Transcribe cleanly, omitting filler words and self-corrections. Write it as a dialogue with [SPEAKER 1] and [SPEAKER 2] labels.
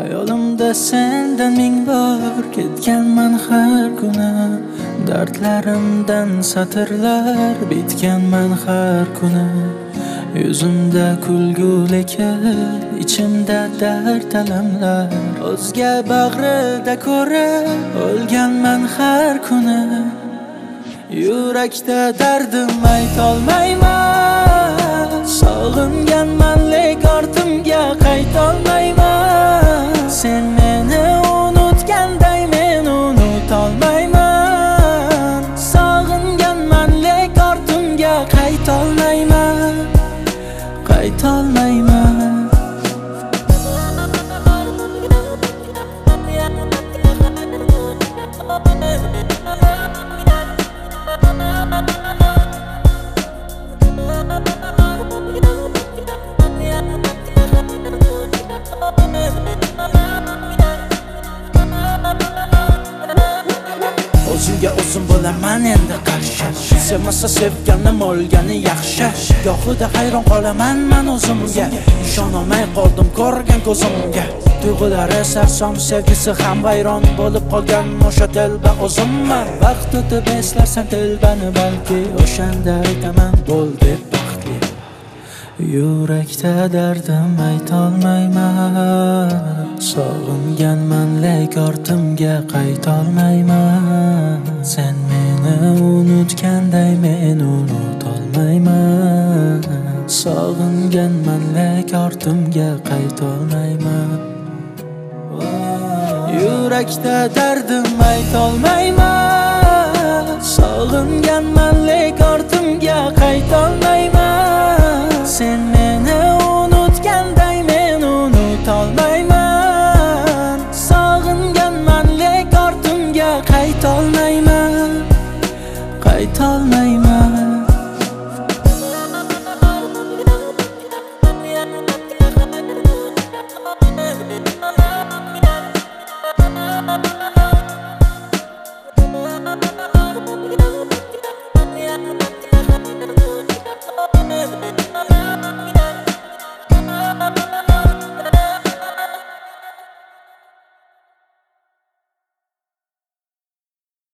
[SPEAKER 1] Hayolimda sendan ming bor ketganman har kuni, dardlarimdan satrlar bitganman har kuni. Yuzimda kulgu lekin ichimda dard alamlar, o'zga bag'rida ko'rib o'lganman har kuni. Yurakda dardim aytolmayman, sog'inganman lek ortimga qaytolmayman. Sen meni unutganday men unutolmayman, sog'inganman lek ortimga qaytolmayman, qaytolmayman. O'zimga o'zim bo'laman endi qarshi, sevmasa sevganim o'lgani yaxshi. Gohida hayron qolaman men o'zimga, ishonolmay qoldim ko'rgan ko'zimga. Tuyg'ulari sarson, sevgisi ham vayron bo'lib qolgan o'sha telba o'zimman. Vaqt o'tib eslarsan telbani, balki o'shanda aytaman bo'l deb baxtli. Yurakda dardim aytolmayman, sog'inganman lek ortimga qaytolmayman. Sen meni unutganday men unutolmayman, sog'inganman lek ortimga qaytolmayman. Yurakda dardim aytolmayman, sog'inganman lek ortimga qaytolmayman. Sen meni unutganday men unutolmayman, sog'inganman lek ortimga qaytolmayman, qaytolmayman.